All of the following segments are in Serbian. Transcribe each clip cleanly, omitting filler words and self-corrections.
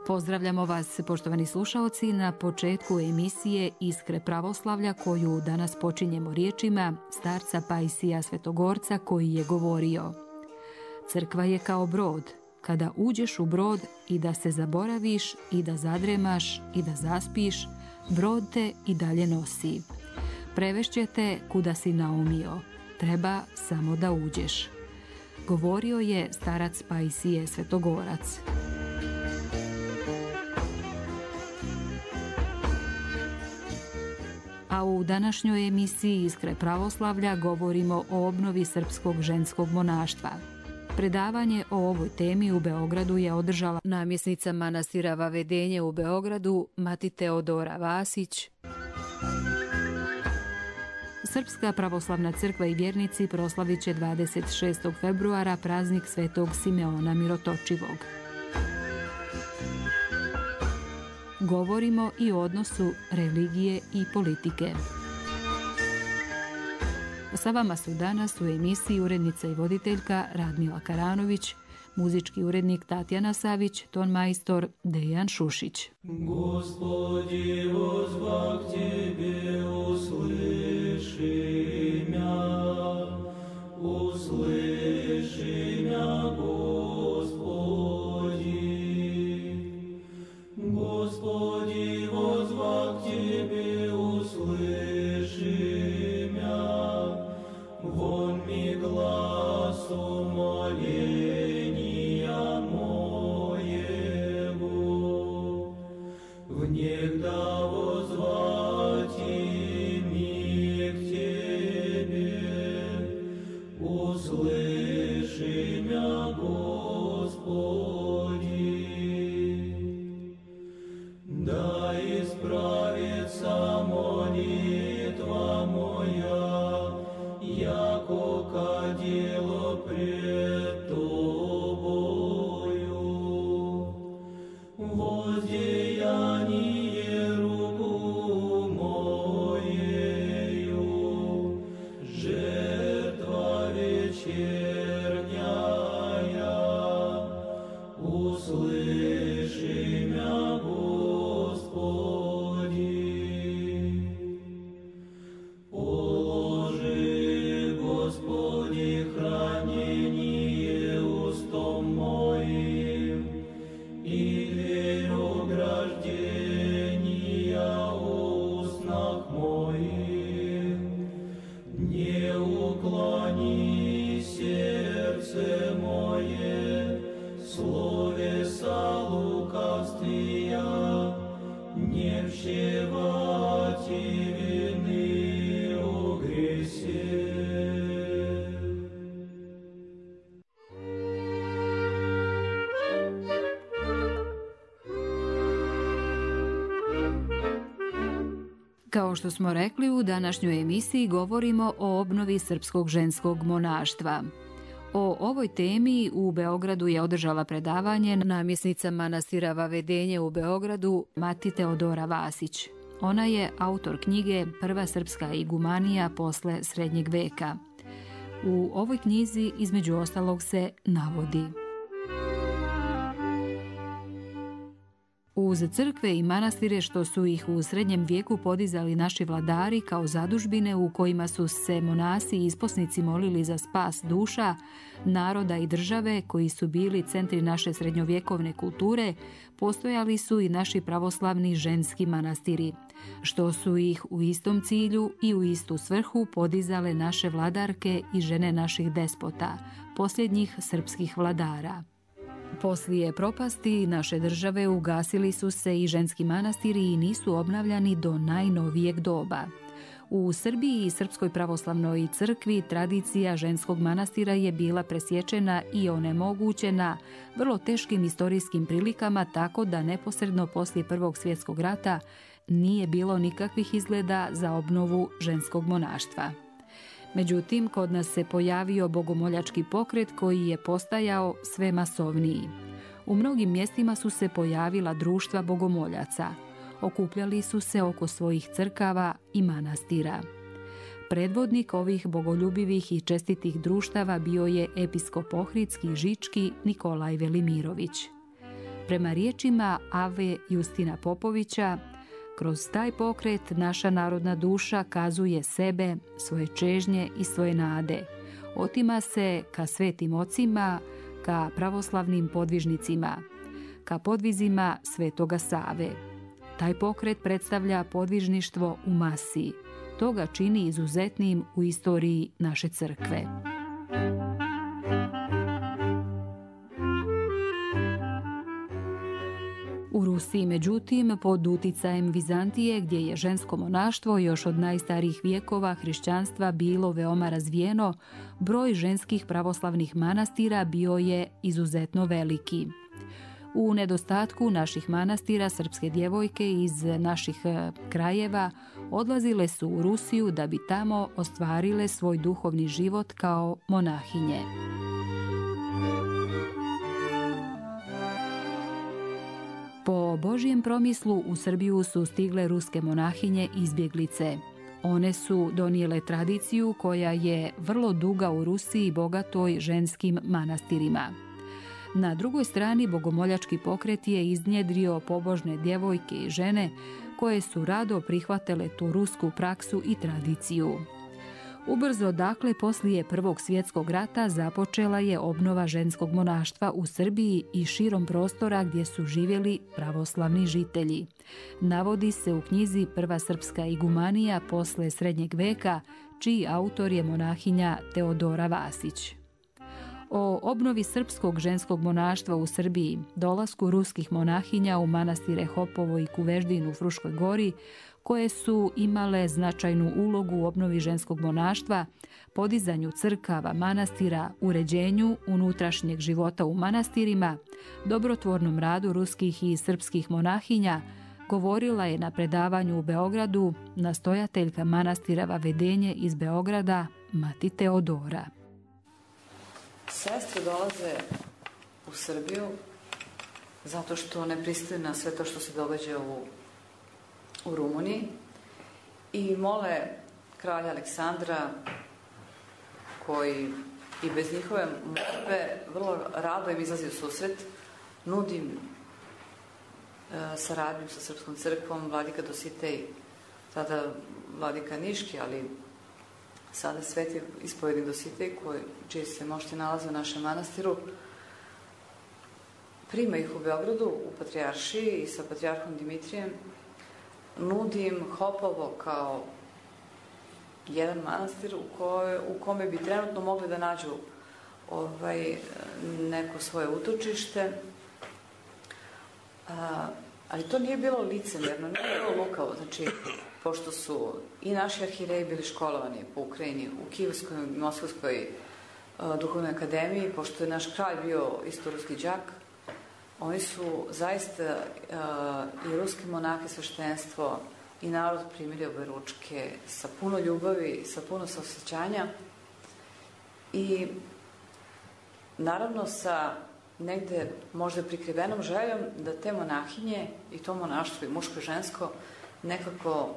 Pozdravljamo vas, poštovani slušaoci, na početku emisije Iskre pravoslavlja, koju danas počinjemo riječima starca Pajsija Svetogorca, koji je govorio: crkva je kao brod, kada uđeš u brod i da se zaboraviš i da zadremaš i da zaspiš, brod te i dalje nosi. Prevešće te kuda si naumio, treba samo da uđeš. Govorio je starac Pajsije Svetogorac. A u današnjoj emisiji Iskre pravoslavlja govorimo o obnovi srpskog ženskog monaštva. Predavanje o ovoj temi u Beogradu je održala namjesnica manastira Vavedenje u Beogradu, mati Teodora Vasić. Srpska pravoslavna crkva i vjernici proslavit će 26. februara praznik Svetog Simeona Mirotočivog. Govorimo i o odnosu religije i politike. Sa vama su danas u emisiji urednica i voditeljka Radmila Karanović, muzički urednik Tatjana Savić, ton majstor Dejan Šušić. Gospodi, vozvak Tebe, usliši mja, Gospodi, vozvak Tebe, usliši mja, von mi glasu moljenja mojego, внегда возвати ми к Тебе, услыши мя, Господи. Да исправится молитва моя, яко кадило пред Тобою. Воздеяние руку моею, жертва вечерняя, услыши мя, Господи. Положи, Господи, хранение устом моим, и верь ограждения устнах моих. Не уклони сердце мое, словеса лукавствия, не вщевати вины о гресе. Kao što smo rekli, u današnjoj emisiji govorimo o obnovi srpskog ženskog monaštva. O ovoj temi u Beogradu je održala predavanje namjesnica manastira Vavedenje u Beogradu, mati Teodora Vasić. Ona je autor knjige Prva srpska igumanija posle srednjeg veka. U ovoj knjizi između ostalog se navodi: uz crkve i manastire što su ih u srednjem vijeku podizali naši vladari kao zadužbine u kojima su se monasi i isposnici molili za spas duša, naroda i države koji su bili centri naše srednjovjekovne kulture, postojali su i naši pravoslavni ženski manastiri, što su ih u istom cilju i u istu svrhu podizale naše vladarke i žene naših despota, posljednjih srpskih vladara. Poslije propasti naše države ugasili su se i ženski manastiri i nisu obnavljani do najnovijeg doba. U Srbiji i Srpskoj pravoslavnoj crkvi tradicija ženskog manastira je bila presječena i onemogućena vrlo teškim istorijskim prilikama, tako da neposredno poslije Prvog svjetskog rata nije bilo nikakvih izgleda za obnovu ženskog monaštva. Međutim, kod nas se pojavio bogomoljački pokret koji je postajao sve masovniji. U mnogim mjestima su se pojavila društva bogomoljaca. Okupljali su se oko svojih crkava i manastira. Predvodnik ovih bogoljubivih i čestitih društava bio je episkop Ohridski i Žički Nikolaj Velimirović. Prema riječima Ave Justina Popovića, kroz taj pokret naša narodna duša kazuje sebe, svoje čežnje i svoje nade. Otima se ka svetim ocima, ka pravoslavnim podvižnicima, ka podvizima Svetoga Save. Taj pokret predstavlja podvižništvo u masi. To ga čini izuzetnim u istoriji naše crkve. U Rusiji, međutim, pod uticajem Vizantije, gdje je žensko monaštvo još od najstarijih vijekova hrišćanstva bilo veoma razvijeno, broj ženskih pravoslavnih manastira bio je izuzetno veliki. U nedostatku naših manastira srpske djevojke iz naših krajeva odlazile su u Rusiju da bi tamo ostvarile svoj duhovni život kao monahinje. Po Božjem promislu u Srbiju su stigle ruske monahinje izbjeglice. One su donijele tradiciju koja je vrlo duga u Rusiji bogatoj ženskim manastirima. Na drugoj strani bogomoljački pokret je iznjedrio pobožne djevojke i žene koje su rado prihvatile tu rusku praksu i tradiciju. Ubrzo, dakle, poslije Prvog svjetskog rata započela je obnova ženskog monaštva u Srbiji i širom prostora gdje su živjeli pravoslavni žitelji. Navodi se u knjizi Prva srpska igumanija posle srednjeg veka, čiji autor je monahinja Teodora Vasić. O obnovi srpskog ženskog monaštva u Srbiji, dolasku ruskih monahinja u manastire Hopovo i Kuveždin u Fruškoj Gori, koje su imale značajnu ulogu u obnovi ženskog monaštva, podizanju crkava, manastira, uređenju unutrašnjeg života u manastirima, dobrotvornom radu ruskih i srpskih monahinja, govorila je na predavanju u Beogradu nastojateljka manastira Vavedenje iz Beograda, mati Teodora. Sestre dolaze u Srbiju zato što ne pristaju na sve to što se događa u Rumuniji i mole kralja Aleksandra, koji i bez njihove molbe vrlo rado im izlazi u susret, nudim saradnju sa Srpskom crkvom, vladika Dositej, tada vladika Niški, ali sada sveti ispovednik Dositej, čiji se mošti nalaze u našem manastiru, prima ih u Beogradu, u Patrijaršiji i sa patrijarhom Dimitrijem, nudim Hopovo kao jedan manastir u kome bi trenutno mogli da nađu neko svoje utočište. Ali to nije bilo licemerno, nije bilo lukavo. Znači, pošto su i naši arhijereji bili školovani po Ukrajini, u Kijevskoj i Moskovskoj duhovnoj akademiji, pošto je naš kralj bio isto ruski đak, oni su zaista i ruske monahe, sveštenstvo i narod primili oberučke sa puno ljubavi, sa puno saosećanja i naravno sa negde možda prikrivenom željom da te monahinje i to monaštvo i muško i žensko nekako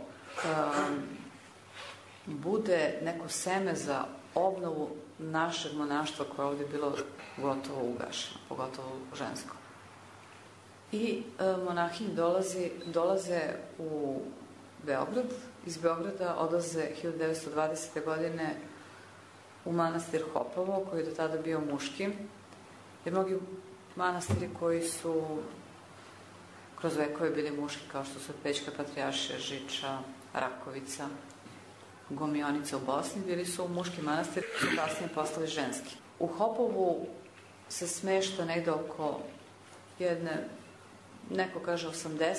bude neko seme za obnovu našeg monaštva koje ovdje bilo gotovo ugašeno, pogotovo žensko. I monahinje dolaze u Beograd, iz Beograda odlaze 1920. godine u manastir Hopovo, koji je do tada bio muški, jer mnogi manastiri koji su kroz vekove bili muški, kao što su Pećka Patrijaršija, Žiča, Rakovica, Gomionica u Bosni, bili su muški manastiri koji su kasnije postali ženski. U Hopovu se smešta negde oko jedne, neko kaže 80,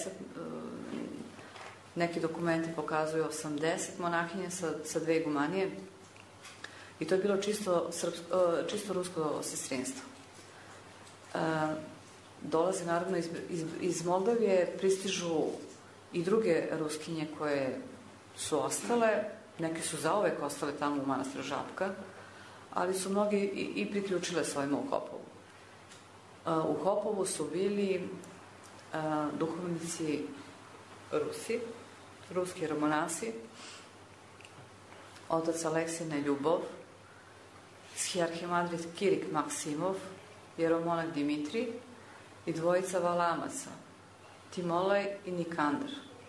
neki dokumenti pokazuju 80 monahinje sa dve igumanije i to je bilo čisto rusko sestrinstvo. Dolaze naravno iz Moldavije, pristižu i druge ruskinje koje su ostale, neke su zauvek ostale tamo u manastiru Žabka, ali su mnogi i priključile svojima u Hopovu. U Hopovu su bili duhovnici Rusi, ruski monasi, otac Aleksej Ljubov, schiarhimandrit Kirik Maksimov, vjeromonak Dimitrij i dvojica Valamaca, Timolaj i Nikandar.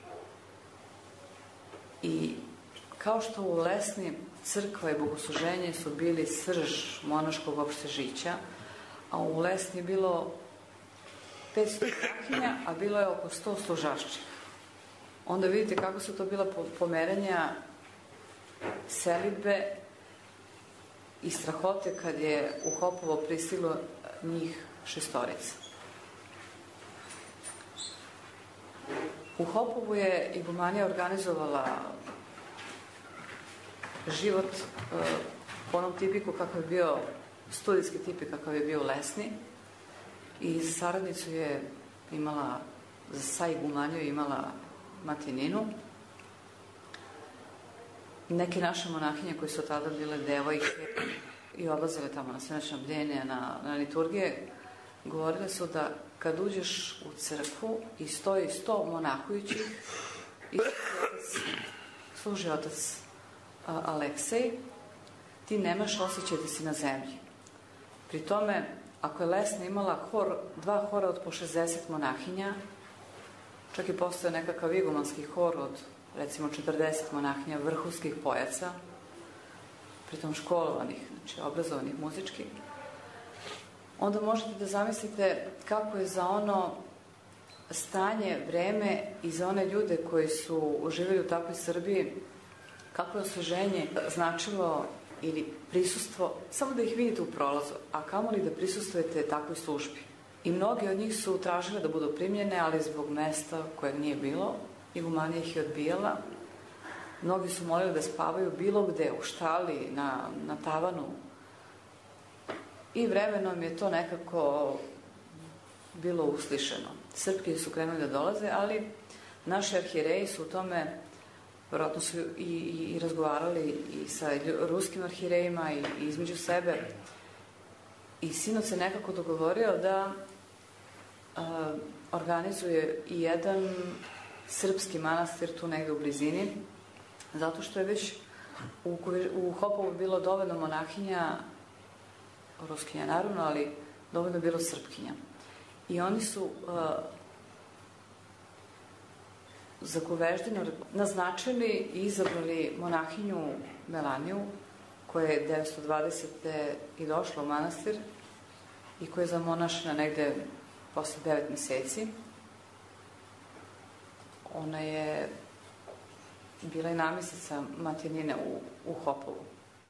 I kao što u Lesni crkva i bogosluženje su bili srž monaškog opštežića, a u Lesni je bilo 500 monahinja, a bilo je oko 100 služašćih. Onda vidite kako su to bila pomeranja selidbe i strahote kad je u Hopovo pristiglo njih 6. U Hopovu je igumanija organizovala život po onom tipiku kakav je bio, studijski tipik kakav je bio u Lesni, i saradnicu je imala, sa igumaniju je imala matininu. Neke naše monahinje koje su tada bile devojke i odlazile tamo na svenačne bdenje, na liturgije, govorile su da kad uđeš u crkvu i stoji 100 monahujućih i služi otac Aleksej, ti nemaš osjećaj da si na zemlji. Pri tome, ako je Lesna imala 2 hora od po 60 monahinja, čak i postoje nekakav igumanski hor od recimo 40 monahinja, vrhunskih pojaca, pritom školovanih, znači obrazovanih muzički, onda možete da zamislite kako je za ono stanje, vreme i za one ljude koji su živjeli u takvoj Srbiji, kako je osveženje značilo ili prisustvo, samo da ih vidite u prolazu, a kamoli da prisustvujete takvoj službi. I mnogi od njih su tražile da budu primljene, ali zbog mesta kojeg nije bilo, igumanija ih je odbijala. Mnogi su molili da spavaju bilo gde, u štali, na tavanu. I vremenom je to nekako bilo uslišeno. Srpki su krenuli da dolaze, ali naši arhijereji su u tome, vjerojatno su i razgovarali i sa ruskim arhirejima i između sebe. I sinod se nekako dogovorio da organizuje i jedan srpski manastir tu negde u blizini, zato što je već u Hopovu bilo dovoljno monahinja, ruskinja naravno, ali dovoljno bilo srpkinja. I oni su za Kuveždinu naznačili i izabrali monahinju Melaniju, koja je 920. i došla u manastir i koja je zamonašena negde posle 9 meseci. Ona je bila i namjesnica matinine u Hopovu.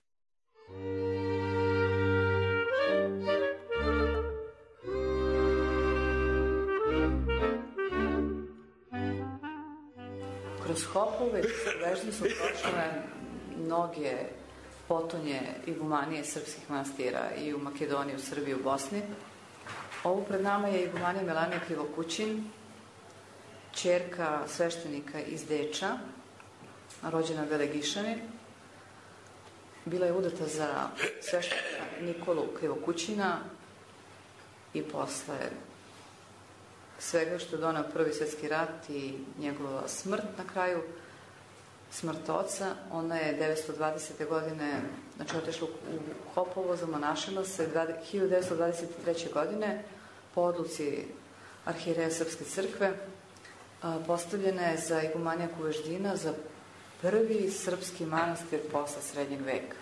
Kroz Hopove i Kuveždinu su prošle mnoge potonje igumanije srpskih manastira i u Makedoniji, u Srbiji, u Bosni. Ovo pred nama je igumanija Melanija Krivokućin, ćerka sveštenika iz Deča, rođena Velegišani. Bila je udata za sveštenika Nikolu Krivokućina i posle svega što je donao Prvi svjetski rat i njegova smrt na kraju, smrt oca, ona je 920. godine, znači otišla u Hopovo, zamonašila se 1923. godine po odluci arhijereja Srpske crkve, postavljena je za igumanija Kuveždina za prvi srpski manastir posle srednjeg veka.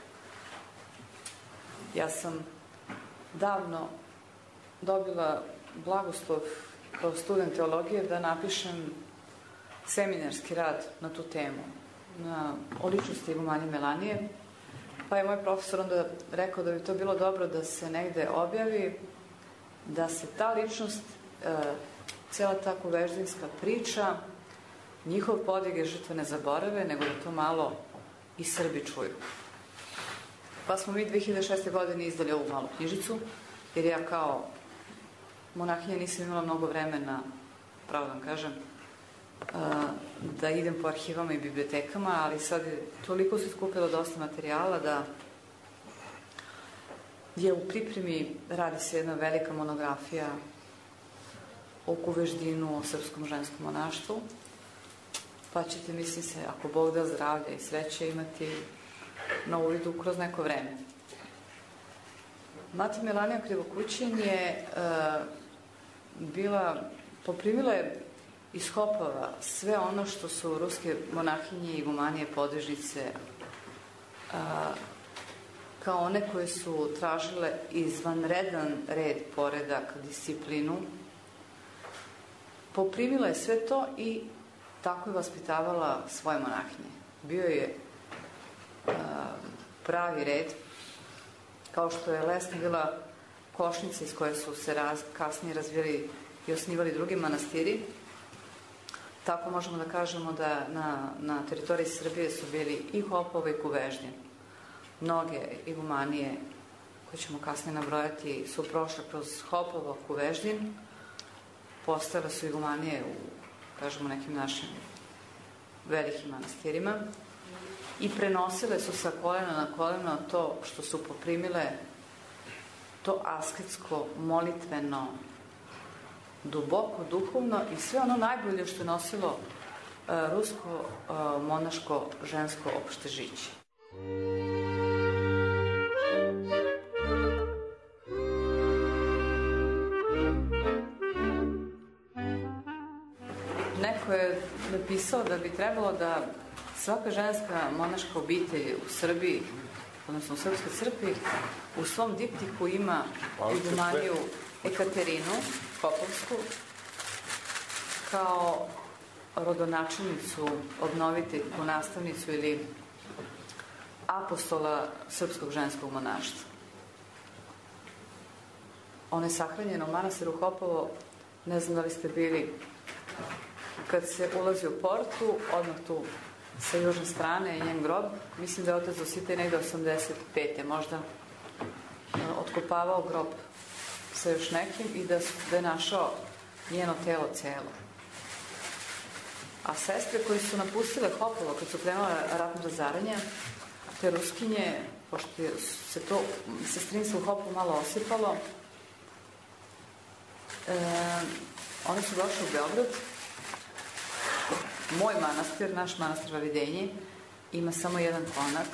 Ja sam davno dobila blagoslov kao student teologije da napišem seminarski rad na tu temu, o ličnosti igumanije Melanije, pa je moj profesor onda rekao da bi to bilo dobro da se negde objavi, da se ta ličnost, cijela ta kuveždinska priča, njihov podige žrtve ne zaborave, nego da to malo i Srbi čuju. Pa smo mi 2006. godine izdali ovu malu knjižicu, jer ja kao monahinja nisam imala mnogo vremena, pravo da vam kažem, da idem po arhivama i bibliotekama, ali sad toliko se skupilo dosta materijala da je u pripremi, radi se jedna velika monografija o Kuveždinu, o srpskom ženskom monaštvu, pa ćete, mislim se, ako Bog da zdravlja i sreće, imati na uvidu kroz neko vreme. Mati Melanija Krivokućin je poprimila je iz Hopova sve ono što su ruske monahinje i igumanije podvižnice kao one koje su tražile izvanredan red, poredak, disciplinu. Poprimila je sve to i tako je vaspitavala svoje monahinje. Bio je pravi red, kao što je Lesna bila košnica iz koje su se kasnije razvijali i osnivali drugi manastiri. Tako možemo da kažemo da na teritoriji Srbije su bili i Hopovo i Kuveždin. Mnoge igumanije, koje ćemo kasnije nabrojati, su prošle kroz Hopovo, Kuveždin. Postale su igumanije u, kažemo, nekim našim velikim manastirima i prenosile su sa kolena na koleno to što su poprimile, to asketsko, molitveno, duboko, duhovno i sve ono najbolje što je nosilo rusko monaško žensko opšte žiće. Neko je napisao da bi trebalo da svaka ženska monaška obitelj u Srbiji, odnosno u Srpskoj crkvi, u svom diptiku ima igumaniju Ekaterinu Hopovsku kao rodonačelnicu, obnoviteljku, nastavnicu ili apostola srpskog ženskog monaštva. Ona je sahranjena u manastiru Hopovo, ne znam da li ste bili, kad se ulazi u portu, odmah tu sa južne strane je njen grob. Mislim da je otac Dositej negde 85. možda otkopavao grob sa još nekim i da je našao njeno telo celo. A sestre koje su napustile Hopovo kad su krenule ratno razaranje, te ruskinje, pošto se to sestrinstvo u Hopovu malo osipalo, one su došle u Beograd. Moj manastir, naš manastir Vavidenje, ima samo jedan konak.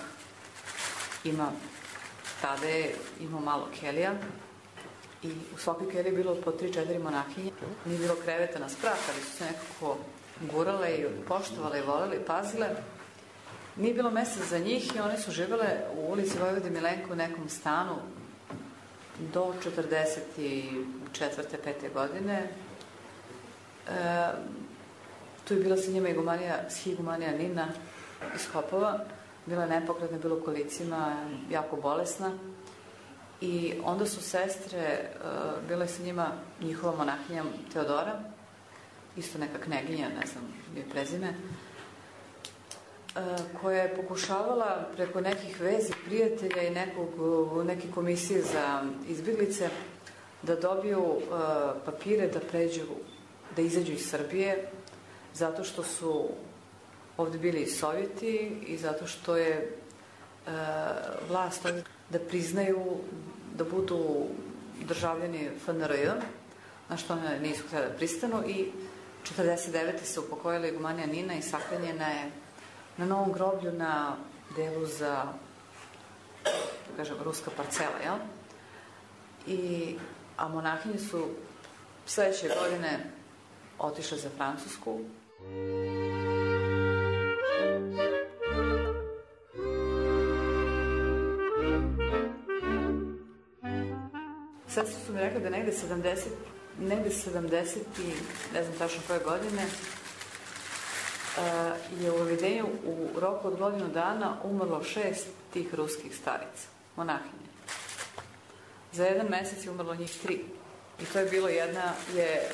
Tada je imao malo kelija i u svakoj keliji je bilo po 3-4 monahinje. Nije bilo kreveta na sprat, ali su se nekako gurale i poštovale i volele i pazile. Nije bilo mesta za njih i one su živele u ulici Vojvode Milenko u nekom stanu do 44. 5. godine. Tu je bila sa njima igumanija Nina iz Hopova. Bila je nepokretna, bila u kolicima, jako bolesna. I onda su sestre, bila je sa njima njihova monahinja Teodora, isto neka kneginja, ne znam je prezime, koja je pokušavala preko nekih vezi prijatelja i neke komisije za izbjeglice da dobiju papire da izađu iz Srbije, zato što su ovde bili i Sovjeti i zato što je vlast da priznaju da budu državljani FNRJ, na što one nisu htjeli da pristanu i 49. se upokojila igumanija Nina i sahranjena je na novom groblju na delu za, da kažem, ruska parcela, jel? A monahinje su sledeće godine otišle za Francusku. Sestre su mi rekli da negde 70 i ne znam tačno koje godine je u Vavidenju u roku od godinu dana umrlo 6 tih ruskih starica, monahinja. Za jedan mesec je umrlo njih 3. I to je bilo jedna je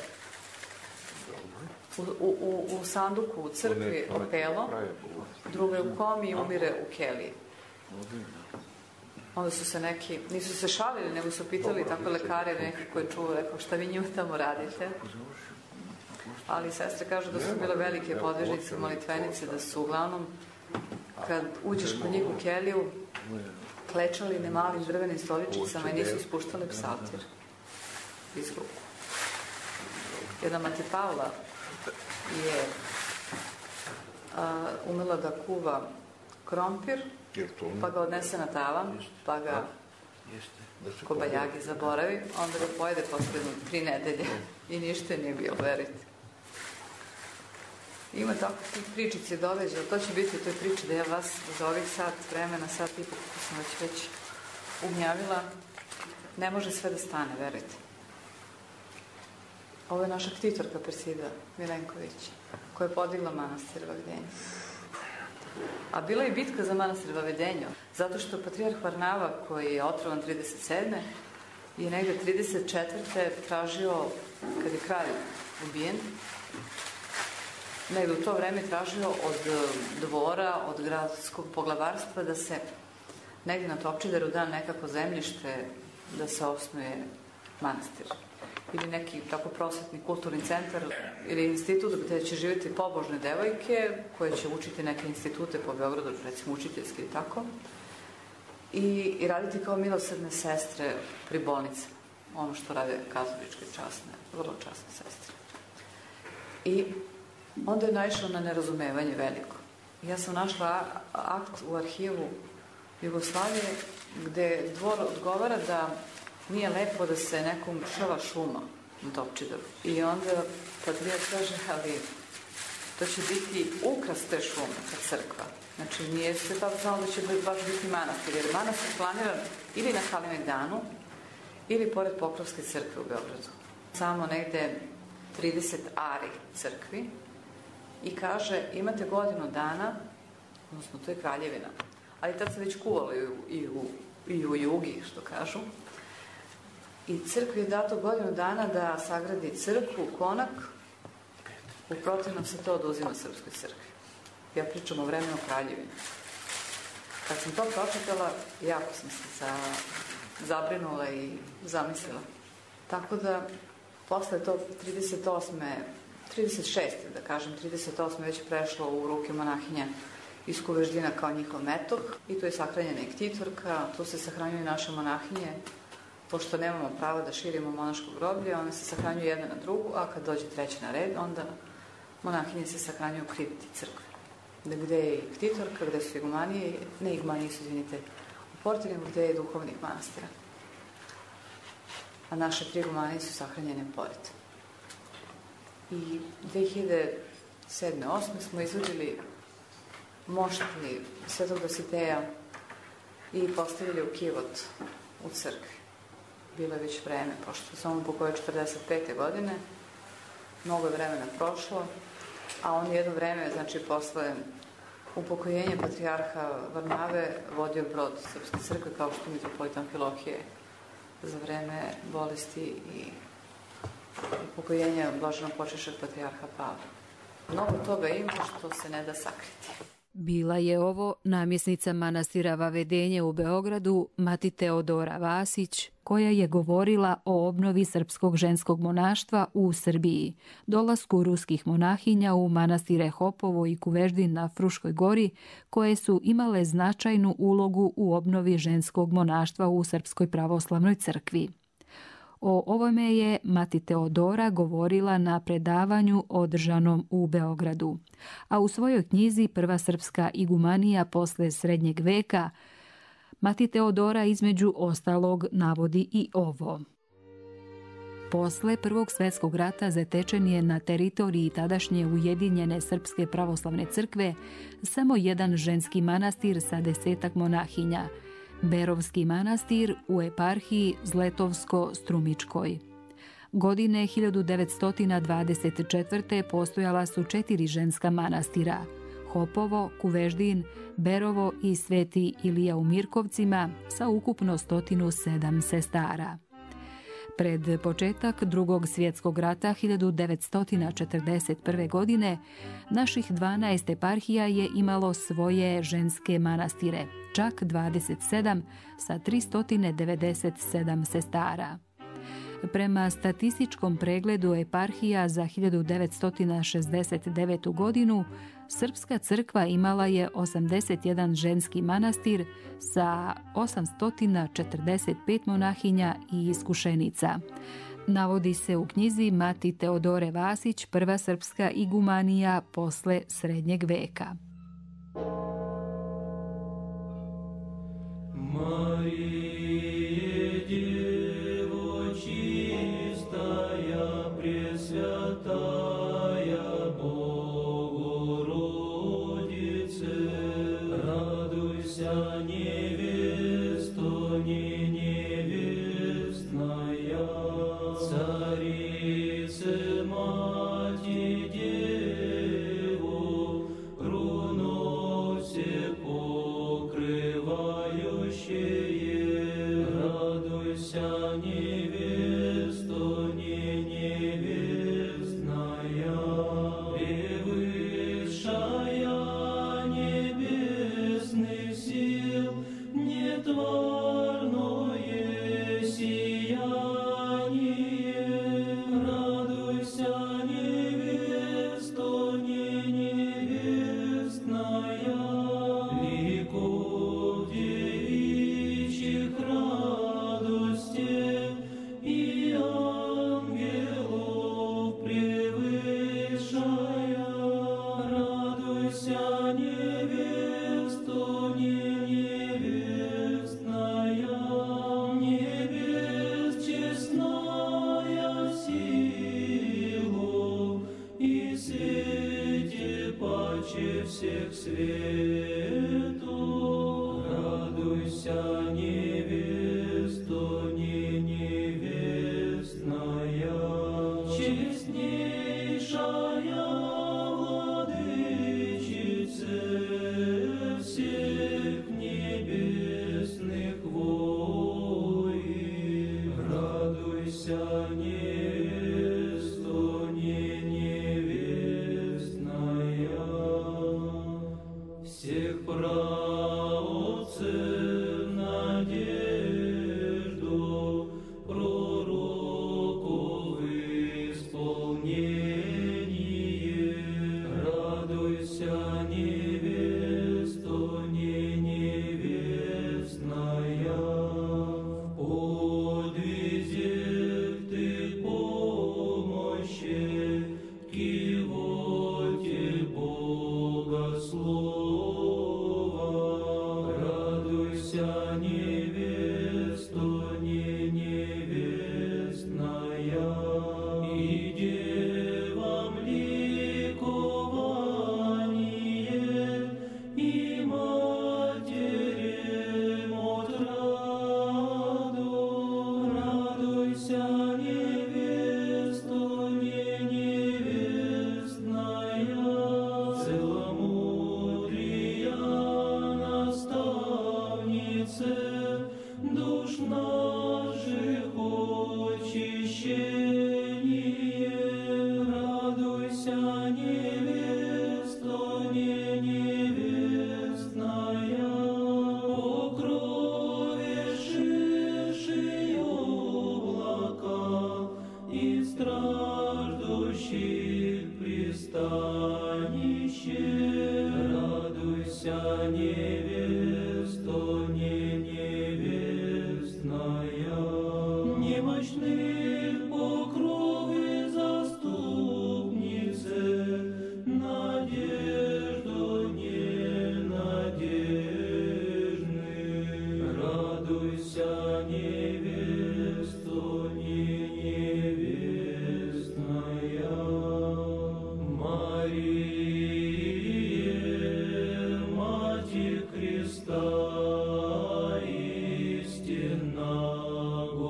u sanduku u crkvi opelo, druga je u komi i umire u keliji. Onda su se neki, nisu se šalili, nego su pitali tako lekare, neki koji čuo, rekao šta vi njima tamo radite. Ali sestre kažu da su bile velike podvižnice, molitvenice, da su uglavnom, kad uđeš kod njih u keliju, klečali na malim drvenim stoličicama i nisu spuštali psaltir iz ruku. Jedna mati Pavla je umela da kuva krompir, pa ga odnese na tavan, pa ga kobajagi zaboravi, onda ga pojede posle 3 nedelje i ništa nije bio, verite. Ima tako tih pričice doveđa, to će biti u toj priči da ja vas za ovih sat vremena, sat i po kako sam već ugnjavila, ne može sve da stane, verujte. Ovo je naša ktitorka Persida Milenković, koja je podigla manastir Vavedenje. A bila je bitka za manastir Vavedenje, zato što patrijarh Varnava, koji je otrovan 37. je negde 34. tražio, kad je kralj ubijen, negde u to vreme tražio od dvora, od gradskog poglavarstva da se negde na Topčideru da nekako zemljište da se osnuje manastir. Ili neki tako prosvetni kulturni centar ili institut gde će živjeti pobožne devojke koje će učiti neke institute po Beogradu, recimo učiteljski i tako, i raditi kao milosrdne sestre pri bolnici. Ono što rade katoličke časne, vrlo časne sestre. I onda je naišlo na nerazumevanje veliko. Ja sam našla akt u arhivu Jugoslavije gde dvor odgovara da nije lepo da se nekom urušava šuma na Topčideru. I onda patrijarh kaže, ali to će biti ukras te šume, ta crkva. Znači, nije se tako znalo da će baš biti manastir, jer manastir planiran ili na Kalemegdanu, ili pored Pokrovske crkve u Beogradu. Samo negde 30 ari crkvi i kaže, imate godinu dana, odnosno to je kraljevina, ali tad se već kuvalo i u jugi, što kažu, i crkvi je dato godinu dana da sagradi crkvu, konak, u protivnom se to oduzima Srpskoj crkvi. Ja pričam o vremenu kraljevine. Kad sam to pročitala, jako sam se zabrinula i zamislila. Tako da, posle to 36. da kažem, 38. već prešlo u ruke monahinja iz Kuveždina kao njihov metod i tu je sahranjena i ktitorka, tu se sahranjuju naše monahinje, pošto nemamo pravo da širimo monaško groblje, one se sahranjuju jedna na drugu, a kad dođe treća na red, onda monahinje se sahranjuju u kripti crkve. Gde je i ktitorka, gde su igumanije, ne igumanije su, izvinite, u Portiljama, gde je duhovnik manastira. A naše 3 igumanije su sahranjene pored. I 2007-2008 smo izvodili mošti Svetog Dositeja i postavili u kivot u crkvi. Bilo je već vreme, pošto sam on pokojio 45. godine, mnogo je vremena prošlo, a on jedno vreme, znači posle upokojenja patrijarha Varnave, vodio brod Srpske crkve kao što mitropolita Amfilohije za vreme bolesti i upokojenja blaženo počešeg patrijarha Pavla. Mnogo toga ima što se ne da sakriti. Bila je ovo namjesnica manastira Vavedenje u Beogradu, mati Teodora Vasić, koja je govorila o obnovi srpskog ženskog monaštva u Srbiji, dolasku ruskih monahinja u manastire Hopovo i Kuveždin na Fruškoj gori, koje su imale značajnu ulogu u obnovi ženskog monaštva u Srpskoj pravoslavnoj crkvi. O ovome je mati Teodora govorila na predavanju održanom u Beogradu, a u svojoj knjizi Prva srpska igumanija posle srednjeg veka mati Teodora između ostalog navodi i ovo. Posle Prvog svjetskog rata zatečen je na teritoriji tadašnje Ujedinjene Srpske pravoslavne crkve samo jedan ženski manastir sa 10 monahinja, Berovski manastir u eparhiji Zletovsko-Strumičkoj. Godine 1924. postojala su 4 ženska manastira: Hopovo, Kuveždin, Berovo i Sveti Ilija u Mirkovcima sa ukupno 107 sestara. Pred početak Drugog svjetskog rata 1941. godine naših 12 eparhija je imalo svoje ženske manastire, čak 27 sa 397 sestara. Prema statističkom pregledu eparhija za 1969. godinu, Srpska crkva imala je 81 ženski manastir sa 845 monahinja i iskušenica. Navodi se u knjizi mati Teodore Vasić, Prva srpska igumanija posle srednjeg veka. Marija Радуйся, невесто, не невестная, царице мати деву, руно все покрывающее. Радуйся, невесто, не невестная, превысшая небесных сил, нетворное сияние. Радуйся, невесто, не невестная, ликов девичьих радости и ангелов превышая. Радуйся, невесто, не невестная, небес честная сила и свете паче всех свету. Радуйся, невесто, не невестная, честнейшая владычице всех небесных войн. Радуйся, невесто, не невестная, всех праотцев надежду, пророков исполнение. Радуйся, невесто, не невестная, в подвизях ты помощи, кивоте Бога слова. Радуйся, невесто, не невестная, и девам ликование, и матерям отраду. Радуйся, невесто, не невестная, целомудрия наставнице душ наших очищение. Радуйся, невесто, не невестная, покровившие облака и страждущих пристанище. Радуйся, невесто, не невестная, немощных покровы заступнице, надежду ненадежных. Радуйся, невесто, не невестная, Мария, Матерь Христа, истинного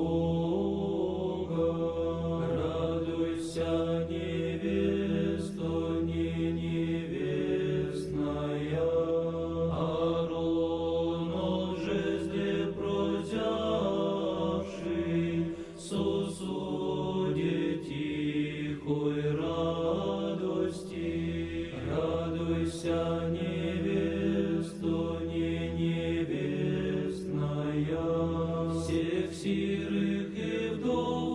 Бога. Радуйся, невесто, не невестная, Ааронов жезле прозявший, сосуде тихой радости. Радуйся, невесто, не невестная, всех сирых и вдов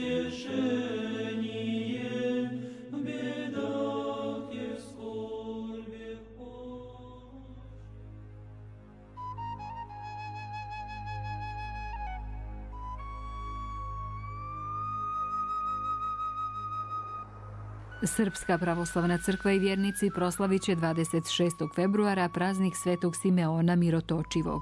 утешение, в бедах и скорбях помощь. Srpska pravoslavna crkva i vjernici proslavit će 26. februara praznik Svetog Simeona Mirotočivog.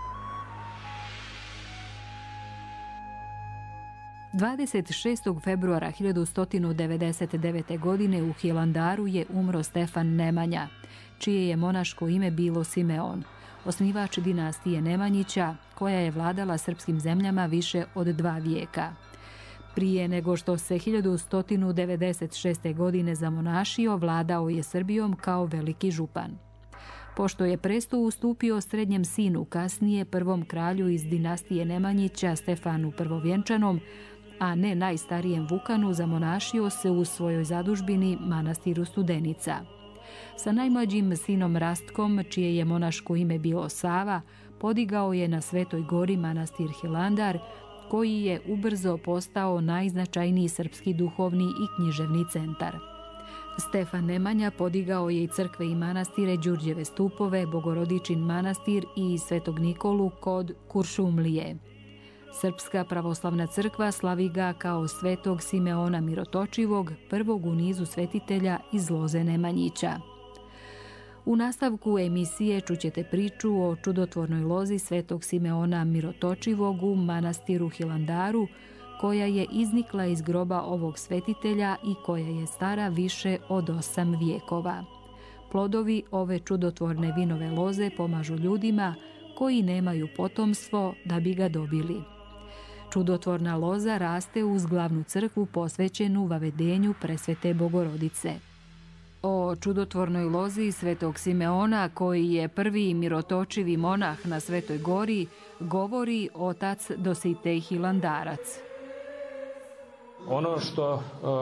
26. februara 1199. godine u Hilandaru je umro Stefan Nemanja, čije je monaško ime bilo Simeon. osnivač dinastije Nemanjića, koja je vladala srpskim zemljama više od 2 vijeka. Prije nego što se 1196. godine zamonašio, vladao je Srbijom kao veliki župan. Pošto je presto ustupio srednjem sinu, kasnije prvom kralju iz dinastije Nemanjića, Stefanu Prvovjenčanom, a ne najstarijem Vukanu, zamonašio se u svojoj zadužbini manastiru Studenica. Sa najmlađim sinom Rastkom, čije je monaško ime bilo Sava, podigao je na Svetoj gori manastir Hilandar, koji je ubrzo postao najznačajniji srpski duhovni i književni centar. Stefan Nemanja podigao je i crkve i manastire Đurđeve stupove, Bogorodičin manastir i Svetog Nikolu kod Kuršumlije. Srpska pravoslavna crkva slavi ga kao Svetog Simeona Mirotočivog, prvog u nizu svetitelja iz loze Nemanjića. U nastavku emisije čućete priču o čudotvornoj lozi Svetog Simeona Mirotočivog u manastiru Hilandaru, koja je iznikla iz groba ovog svetitelja i koja je stara više od 8 vijekova. Plodovi ove čudotvorne vinove loze pomažu ljudima koji nemaju potomstvo da bi ga dobili. Čudotvorna loza raste uz glavnu crkvu posvećenu vavedenju Presvete Bogorodice. O čudotvornoj lozi Svetog Simeona, koji je prvi mirotočivi monah na Svetoj gori, govori otac Dositej Hilandarac. Ono što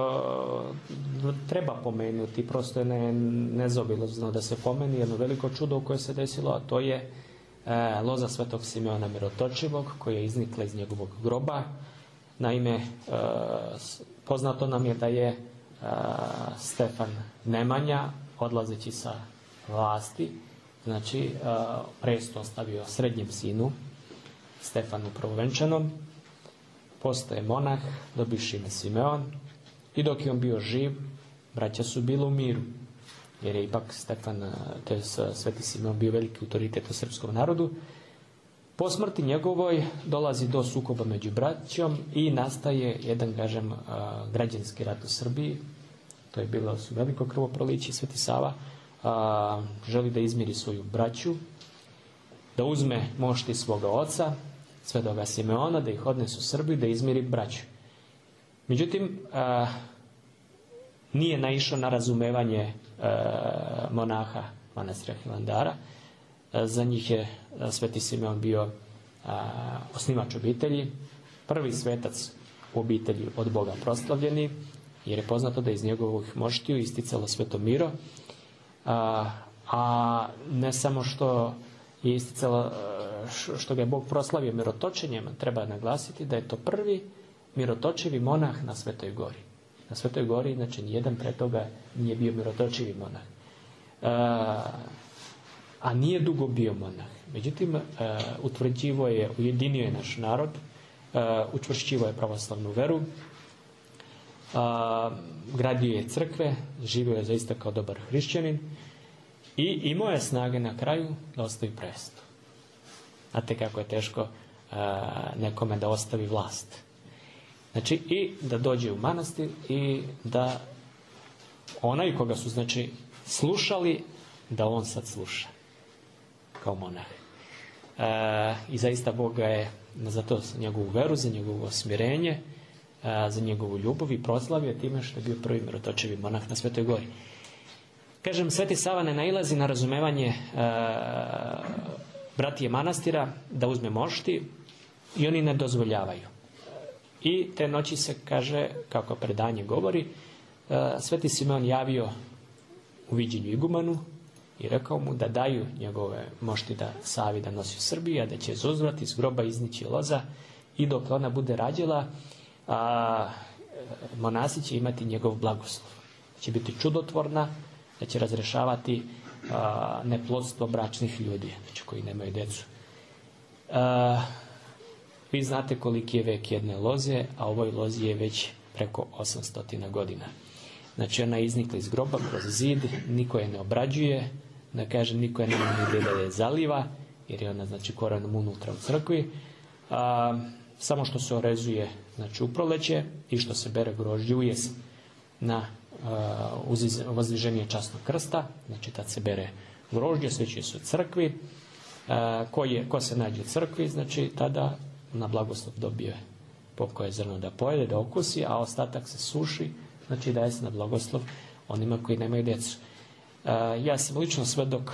treba pomenuti, prosto je nezaobilazno da se pomeni jedno veliko čudo koje se desilo, a to je loza Svetog Simeona Mirotočivog, koja je iznikla iz njegovog groba. Naime, poznato nam je da je Stefan Nemanja, odlazeći sa vlasti, znači presto ostavio srednjem sinu Stefanu Prvovenčanom, postaje monah, dobiše ime Simeon, i dok je on bio živ, braća su bila u miru, jer je ipak Sveti Simeon bio veliki autoritet u srpskom narodu. Po smrti njegovoj dolazi do sukoba među braćom i nastaje jedan, građanski rat u Srbiji. To je bilo veliko krvoproliće. Sveti Sava želi da izmiri svoju braću, da uzme mošti svoga oca, Svetoga Simeona, da ih odnese u Srbiju, da izmiri braću. Međutim, nije naišao na razumevanje monaha manastira Hilandara. Za njih je Sveti Simeon bio osnivač obitelji, prvi svetac u obitelji od Boga proslavljeni, jer je poznato da iz njegovih moštiju isticalo sveto miro, a ne samo što je isticalo, što ga je Bog proslavio mirotočenjem, treba naglasiti da je to prvi mirotočivi monah na Svetoj gori. Na Svetoj gori, znači, nijedan pre toga nije bio mirotočivi monah. A nije dugo bio monah. Međutim, utvrđivo je, ujedinio je naš narod, učvršćivo je pravoslavnu veru, gradio je crkve, živio je zaista kao dobar hrišćanin i imao je snage na kraju da ostavi presto. Znate kako je teško nekome da ostavi vlast. Znači, i da dođe u manastir i da onaj koga su, znači, slušali, da on sad sluša kao monah. I zaista Bog ga je za to, njegovu veru, za njegovo smirenje, za njegovu ljubav i proslavio time što je bio prvi mirotočivi monah na Svetoj gori. Kažem, Sveti Sava ne nailazi na razumevanje bratije manastira da uzme mošti i oni ne dozvoljavaju. I te noći se, kaže, kako predanje govori, Sveti Simeon javio u viđenju igumanu i rekao mu da daju njegove mošti da Savi da nosi u Srbiji, a da će zauzvrat iz groba iznići loza i dok ona bude rađala, monasi će imati njegov blagoslov. Da će biti čudotvorna, da će razrešavati neplodstvo bračnih ljudi, znači koji nemaju decu. Vi znate koliki je vek jedne loze, a ovoj lozi je već preko 800 godina. Znači, ona je iznikla iz groba kroz zid, niko je ne obrađuje, da kažem, niko je nema nigde da je zaliva, jer je ona, znači, korenom unutra u crkvi. Samo što se orezuje, znači, u proleće i što se bere grožđe u jesen na uzdiženje časnog krsta, znači tad se bere grožđe, svećuje se u crkvi ko se nađe u crkvi, znači tada na blagoslov dobije pokoje zrno da pojede, da okusi, a ostatak se suši, znači daje se na blagoslov onima koji nemaju djecu. Ja sam lično svedok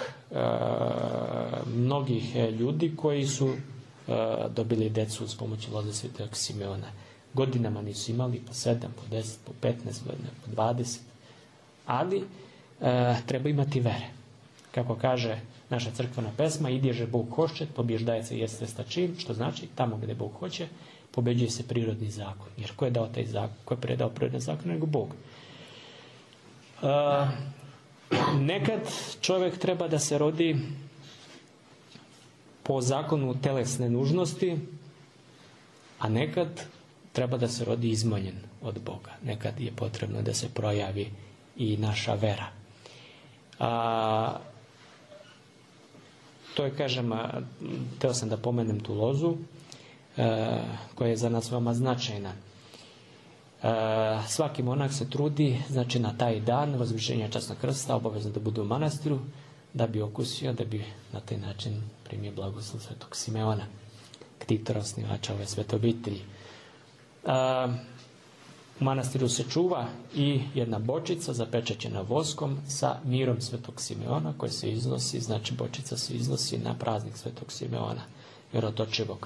mnogih ljudi koji su dobili djecu uz pomoć loze Svetog Simeona. Godinama nisu imali po 7, po 10, po 15 godina, po 20, ali treba imati vere. Kako kaže naša crkvena pesma, idježe Bog hoće, pobježdajeca jeste stačin, što znači tamo gdje Bog hoće, pobeđuje se prirodni zakon. Jer ko je dao taj zakon? Ko je predao prirodni zakon nego Bog? Nekad čovjek treba da se rodi po zakonu telesne nužnosti, a nekad treba da se rodi izmoljen od Boga. Nekad je potrebno da se projavi i naša vera. To je, kažem, teo sam da pomenem tu lozu, koja je za nas veoma značajna. Svaki monah se trudi, znači na taj dan razmišljenja časnog krsta, obavezno da bude u manastiru, da bi okusio, da bi na taj način primio blagoslov Svetog Simeona, ktitora, osnivača ove svete obitelji. U manastiru se čuva i jedna bočica zapečaćena voskom sa mirom Svetog Simeona koji se iznosi, znači bočica se iznosi na praznik Svetog Simeona, mirotočivog.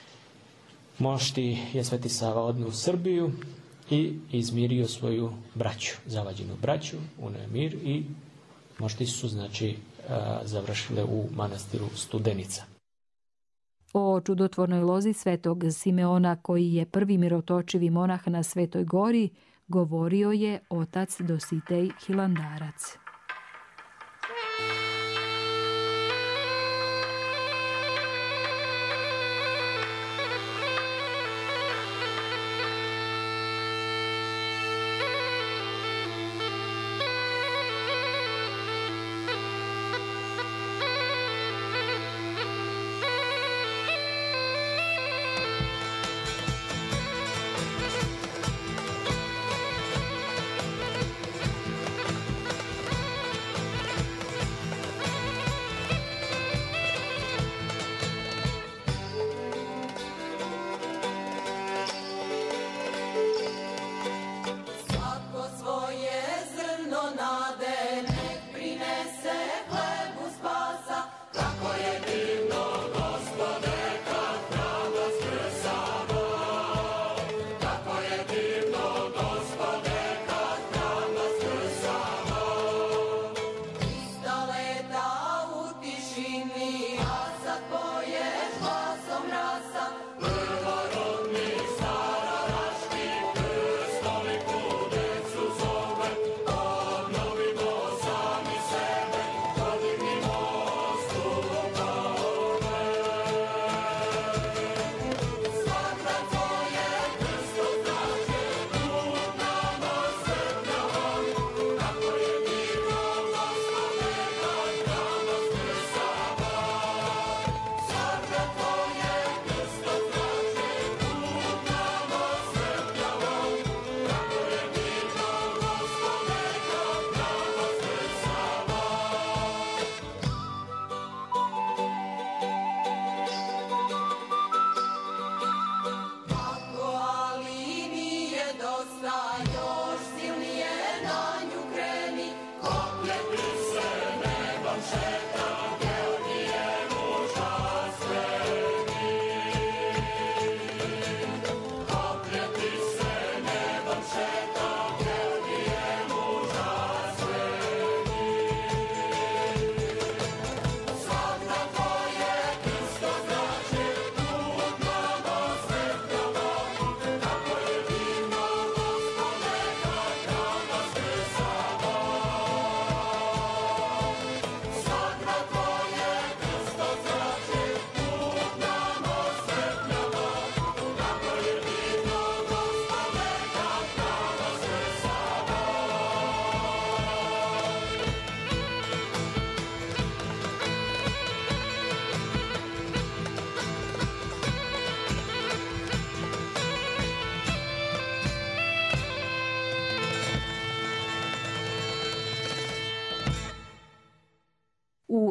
Mošti je Sveti Sava odneo u Srbiju i izmirio svoju braću, zavađenu braću, unio je mir i mošti su, znači, završile u manastiru Studenica. O čudotvornoj lozi Svetog Simeona, koji je prvi mirotočivi monah na Svetoj gori, govorio je otac Dositej Hilandarac.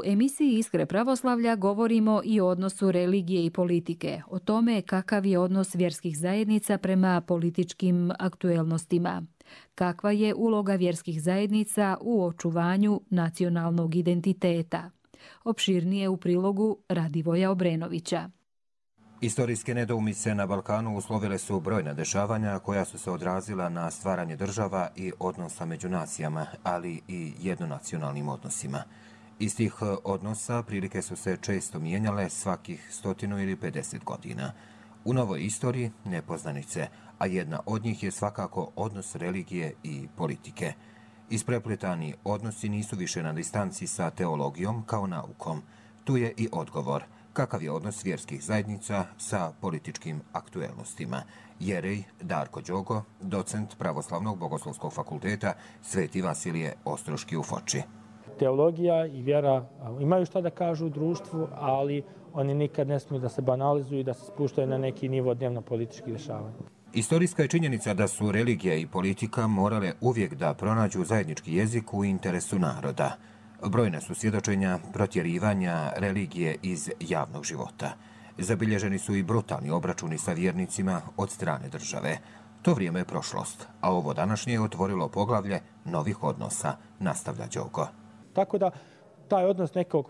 emisiji Iskre pravoslavlja govorimo i o odnosu religije i politike, o tome kakav je odnos vjerskih zajednica prema političkim aktuelnostima, kakva je uloga vjerskih zajednica u očuvanju nacionalnog identiteta. Opširnije u prilogu Radivoja Obrenovića. Istorijske nedoumice na Balkanu uslovile su brojna dešavanja koja su se odrazila na stvaranje država i odnosa među nacijama, ali i jednonacionalnim odnosima. Iz tih odnosa prilike su se često mijenjale svakih 100 ili 50 godina. U novoj istoriji nepoznanice, a jedna od njih je svakako odnos religije i politike. Isprepletani odnosi nisu više na distanci sa teologijom kao naukom. Tu je i odgovor. Kakav je odnos vjerskih zajednica sa političkim aktuelnostima? Jerej Darko Đogo, docent Pravoslavnog bogoslovskog fakulteta Sveti Vasilije Ostroški u Foči. Teologija i vjera imaju šta da kažu u društvu, ali oni nikad ne smiju da se banalizuju i da se spuštaju na neki nivo dnevno-političkih dešavanja. Istorijska je činjenica da su religija i politika morale uvijek da pronađu zajednički jezik u interesu naroda. Brojne su svjedočenja protjerivanja religije iz javnog života. Zabilježeni su i brutalni obračuni sa vjernicima od strane države. To vrijeme je prošlost, a ovo današnje je otvorilo poglavlje novih odnosa, nastavlja Đogo. Tako da taj odnos nekog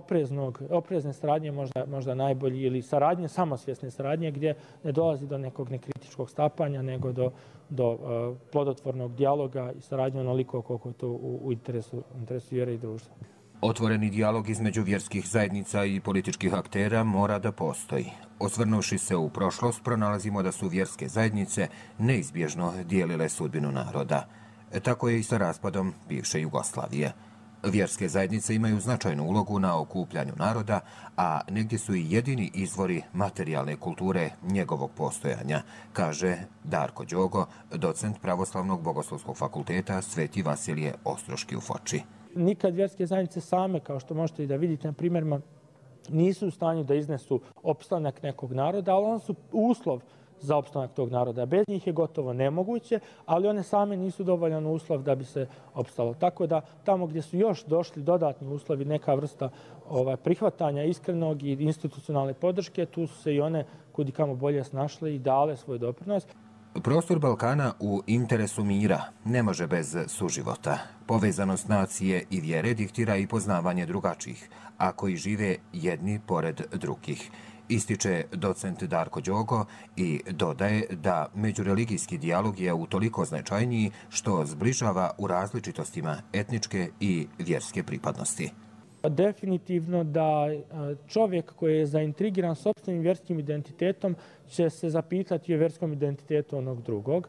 oprezne saradnje možda najbolji, ili saradnje, samosvjesne saradnje, gdje ne dolazi do nekog nekritičkog stapanja, nego do plodotvornog dijaloga i saradnje onoliko koliko je to u interesu vjere i društva. Otvoreni dijalog između vjerskih zajednica i političkih aktera mora da postoji. Osvrnuvši se u prošlost, pronalazimo da su vjerske zajednice neizbježno dijelile sudbinu naroda. Tako je i sa raspadom bivše Jugoslavije. Vjerske zajednice imaju značajnu ulogu na okupljanju naroda, a negdje su i jedini izvori materijalne kulture njegovog postojanja, kaže Darko Đogo, docent Pravoslavnog bogoslovskog fakulteta Sveti Vasilije Ostroški u Foči. Nikad vjerske zajednice same, kao što možete i da vidite na primjerima, nisu u stanju da iznesu opstanak nekog naroda, ali one su uslov za opstanak tog naroda. Bez njih je gotovo nemoguće, ali one same nisu dovoljan uslov da bi se opstalo. Tako da tamo gdje su još došli dodatni uslovi, neka vrsta prihvatanja iskrenog i institucionalne podrške, tu su se i one kudikamo bolje snašle i dale svoj doprinos. Prostor Balkana u interesu mira ne može bez suživota. Povezanost nacije i vjere diktira i poznavanje drugačijih, a koji žive jedni pored drugih. Ističe docent Darko Đogo i dodaje da međureligijski dijalog je utoliko značajniji što zbližava u različitostima etničke i vjerske pripadnosti. Definitivno da čovjek koji je zaintrigiran sopstvenim vjerskim identitetom će se zapitati o vjerskom identitetu onog drugog.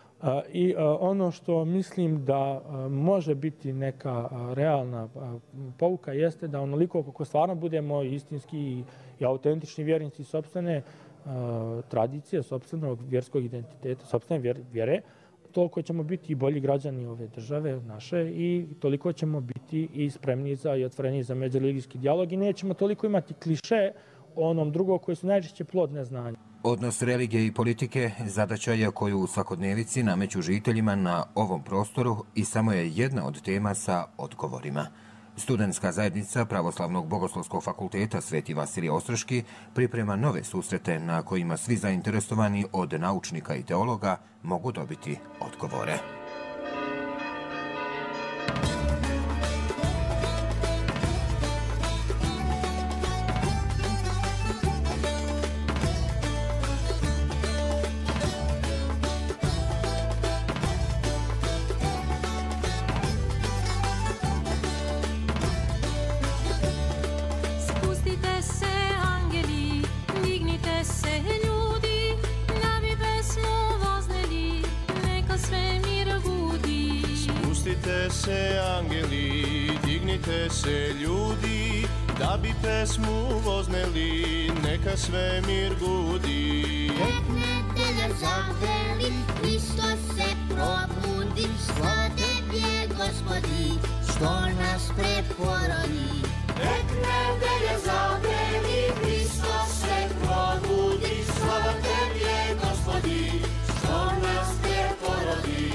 I ono što mislim da može biti neka realna pouka jeste da onoliko kako stvarno budemo istinski i autentični vjernici sopstvene tradicije, sopstvenog vjerskog identiteta, sopstvene vjere, toliko ćemo biti i bolji građani ove države naše i toliko ćemo biti i spremni i otvoreni za međureligijski dijalog i nećemo toliko imati kliše o onom drugog koji su najčešće plod neznanja. Odnos religije i politike zadaća je koju u svakodnevici nameću žiteljima na ovom prostoru i samo je jedna od tema sa odgovorima. Studentska zajednica Pravoslavnog bogoslovskog fakulteta Sveti Vasilije Ostroški priprema nove susrete na kojima svi zainteresovani od naučnika i teologa mogu dobiti odgovore. Spustite se angeli, dignite se ljudi, da bi pesmu vozneli, neka svemir gudi. Tek nedelja zaveli, Hristos se probudi, slava Tebje, Gospodi, što nas preporodi. Tek nedelja zaveli, Hristos se probudi, slava Tebje, Gospodi, što nas preporodi.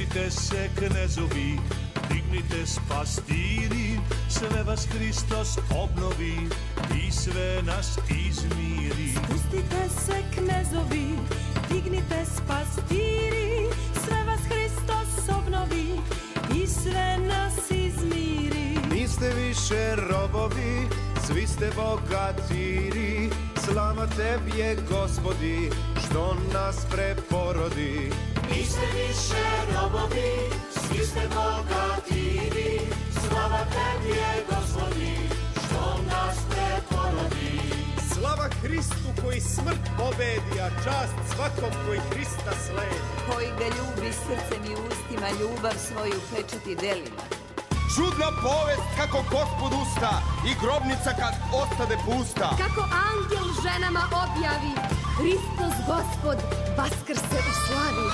Spustite se knezovi, dignite s pastiri, sve vas Hristos obnovi i sve nas izmiri. Spustite se knezovi, dignite s pastiri, sve vas Hristos obnovi i sve nas izmiri. Niste više robovi, svi ste bogatiri, slava tebi je Gospodi, što nas preporodi. Niste više robovi, svi ste bogatiri, slava tebi je Gospodi, što nas preporodi. Slava Hristu koji smrt pobedi, a čast svakom koji Hrista sledi. Koji ga ljubi srcem i ustima, ljubav svoju pečati delima. Čudna povest kako Gospod usta i grobnica kad ostade pusta. Kako anđel ženama objavi, Hristos Gospod vaskrse u slavi.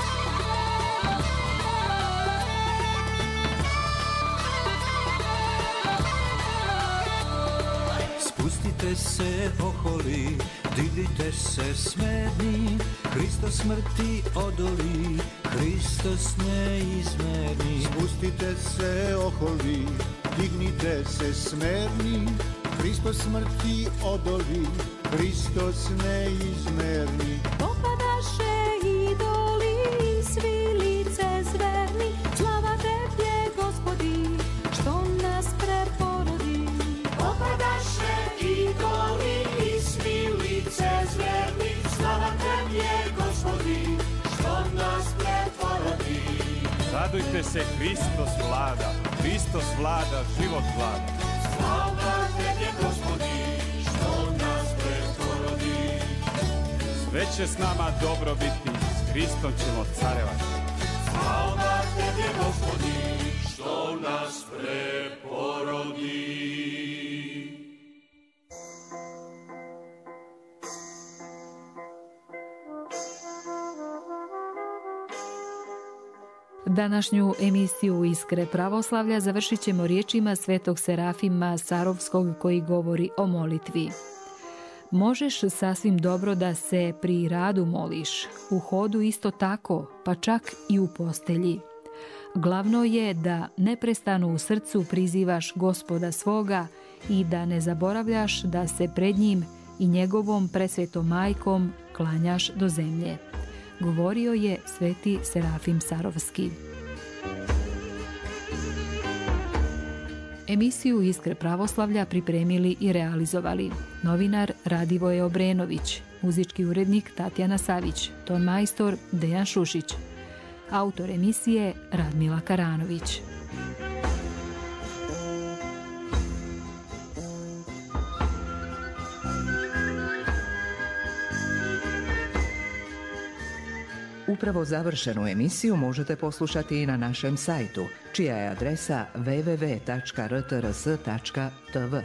Spustite se oholi, dignite se smedni, Hristos smrti odoli, Hristos neizmerni. Spustite se oholi, dignite se smerni, Hristos smrti odoli, Hristos neizmerni. Popadaše idoli, svi lice zverni, slava tebi je Gospodi, što nas preporodi. Popadaše idoli i svi lice zverni, slava tebi je Gospodi, što nas preporodi. Radujte se, Hristos vlada, Hristos vlada, život vlada. Slava tebi je Gospodi, što nas preporodi. Sve će s nama dobro biti, s Hristom ćemo carevati. Slava tebi je Gospodi, što nas preporodi. Današnju emisiju Iskre pravoslavlja završit ćemo riječima svetog Serafima Sarovskog koji govori o molitvi. Možeš sasvim dobro da se pri radu moliš, u hodu isto tako, pa čak i u postelji. Glavno je da neprestano u srcu prizivaš Gospoda svoga i da ne zaboravljaš da se pred njim i njegovom presvetom majkom klanjaš do zemlje. Govorio je sveti Serafim Sarovski. Emisiju Iskre pravoslavlja pripremili i realizovali novinar Radivoje Obrenović, muzički urednik Tatjana Savić, ton majstor Dejan Šušić, autor emisije Radmila Karanović. Upravo završenu emisiju možete poslušati i na našem sajtu, čija je adresa www.rtrs.tv.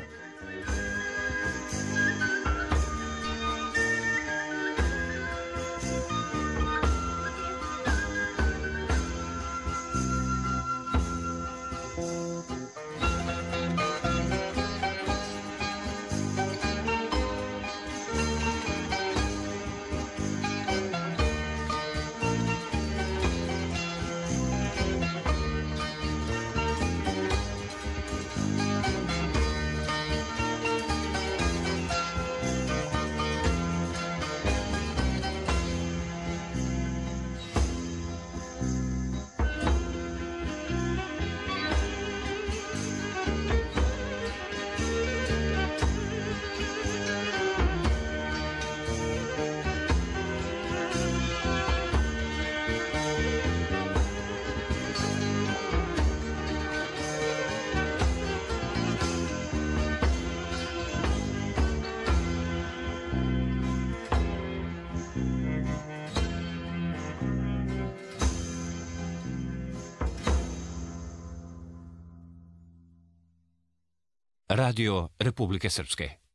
Radio Republike Srpske.